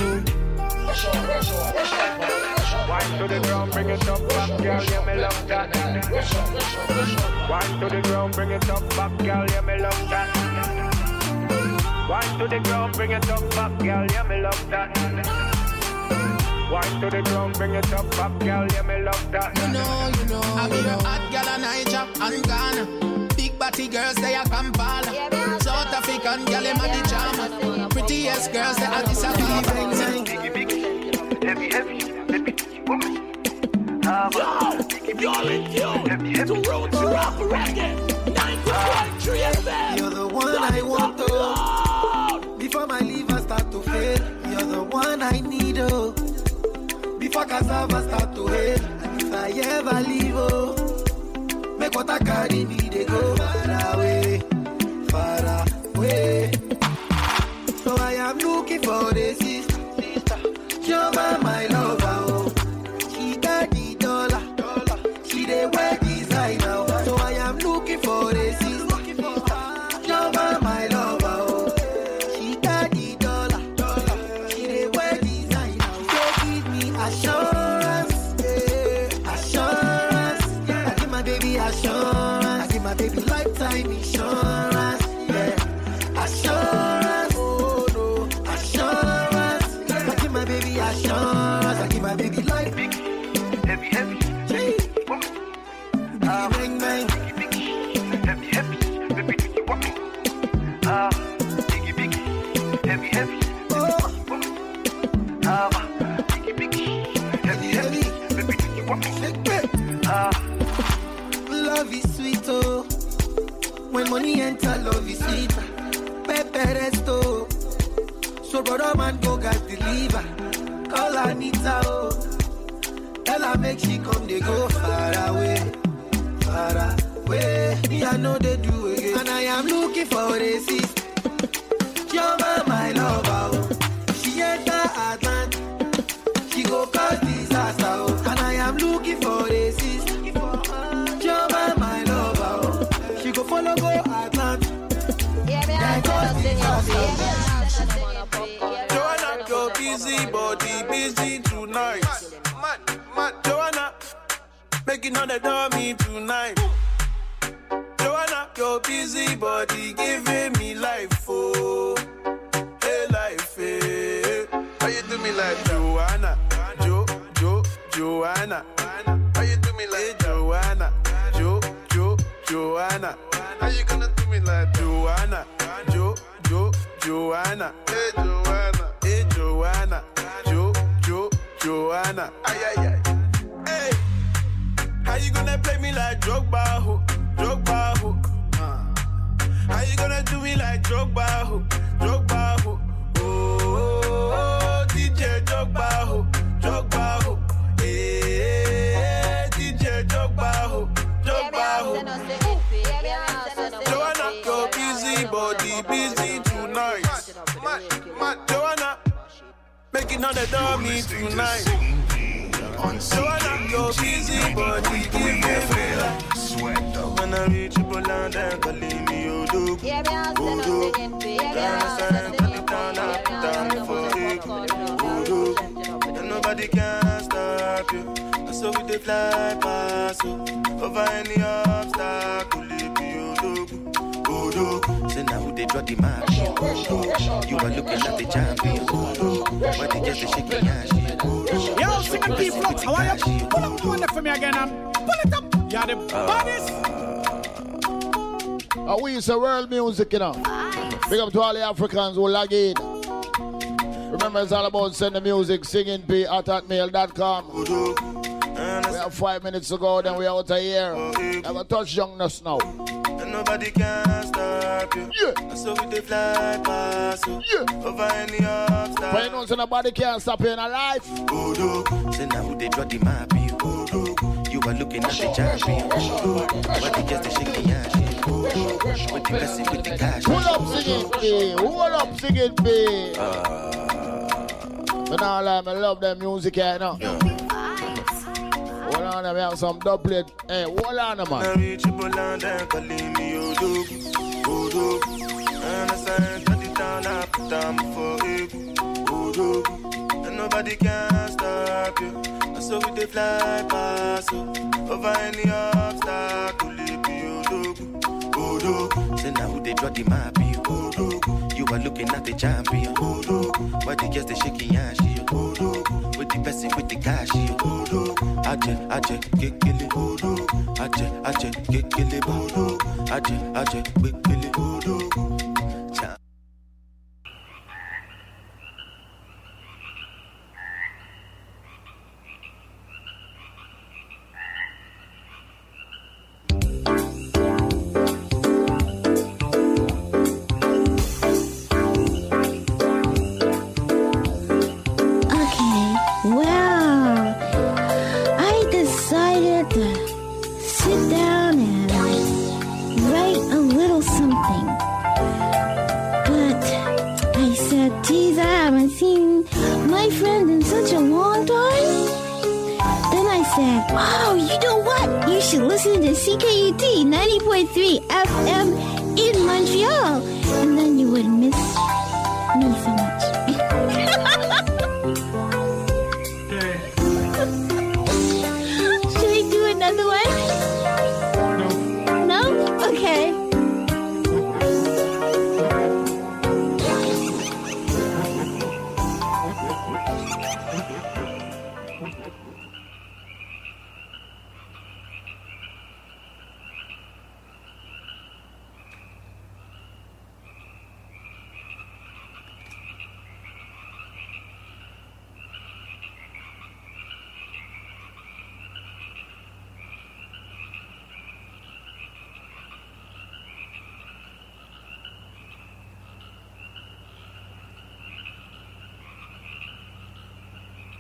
Wine to the ground, bring it up back, girl, yeah, me love that. Wine to the ground, bring it up back, girl, yeah, me love that. Wine to the ground, bring it up back, girl, yeah, me love that. Wine to the ground, bring it up back, girl, yeah, me love that. You know, I be a hot girl in Niger and Ghana. Big body girls, they are Kampala. South African girl, them are the charmer. Prettiest girls, they are the Savannah. Heavy. You're in tune to Roots Rap Reggae 90.3 FM. You're the one I want to. Before my liver start to fail, you're the one I need, oh. Before cassava start to hail, and if I ever leave, oh, make what I carry me, they go far away. So I am looking for the sister. You're my lover, oh. She got the dollar. She dey wear designer. So I am looking for the sister. You're my lover, oh. She got the dollar. She dey wear designer. So give me assurance, assurance. I give my baby assurance. I give my baby lifetime insurance. Yeah, assurance. Oh no, assurance. I give my baby assurance. I give my baby life. Heavy. Bang. Heavy. Heavy. Oh. Heavy. Love is sweet, oh. When money enter, love is sweet. Pepe resto. So brother man go gas deliver. Call Anita, oh. Tell her make she come, they go far away. Me I know they do again. And I am looking for a sister. You're my lover, oh. She enter Atlant. She go cause disaster, oh. And I am looking for a sister. You're my lover, oh. She go follow go Atlant. Yeah, cause disaster. Joanna, your busy body, busy tonight. Mad, Joanna, making all the dummy tonight. Joanna, your busy body giving me life, oh, hey life, hey. How you do me like Joanna, Joanna? How you do me like Joanna, Joanna? How you gonna do me like Joanna, Joanna? Hey Joanna, Joanna? Ay. Hey, how you gonna play me like Drogba, ho? How you gonna do me like Drogba, ho? Oh, DJ Drogba, ho. Hey, DJ Drogba, ho. Joanna, your busy body, busy tonight. Mad, Joanna, making all the dummy tonight. Joanna, your busy body, give me life. When I reach you, Poland, and call me Odo. Odo, and nobody can stop you. So we dey fly past over any obstacle. Odo, so now they draw the map. You are looking at the champion. Why they just shaking your shit? Yo, sing a key flux. How are you? Pull up one for me again. Pull it up. You're the baddest. We use world music, you know. Big up to all the Africans who log in. Remember, it's all about sending music, singing p@hotmail.com. We have 5 minutes to go, then we're out of here. Have a touch youngness now. And nobody can stop you. Yeah. So we dey fly past you. Yeah. Over any obstacle. But you know, so nobody can stop you in a life. Odo, so now they draw the map. Odo, you are looking at the champion. Odo, but they just shaking your shit. With the blessing, with the cash. Pull up singing, B. Hold up singing, B. But now I love that music, you know. Hold on, we have some double. Hey, hold on, man. I reach a and then calling me Odo. And I said, cut it down, I put down for it. Odo. And nobody can stop you. And so we they fly past you. Over any obstacle, it be Odo. Say now they draw the map, you. You are looking at the champion. Why they just the shaky ass, you. With the person with the cash, you. Aje, get kill it. Aje, get kill it. Aje, quick kill it. Listen to CKUT 90.3 FM in Montreal, and then you would miss me so much.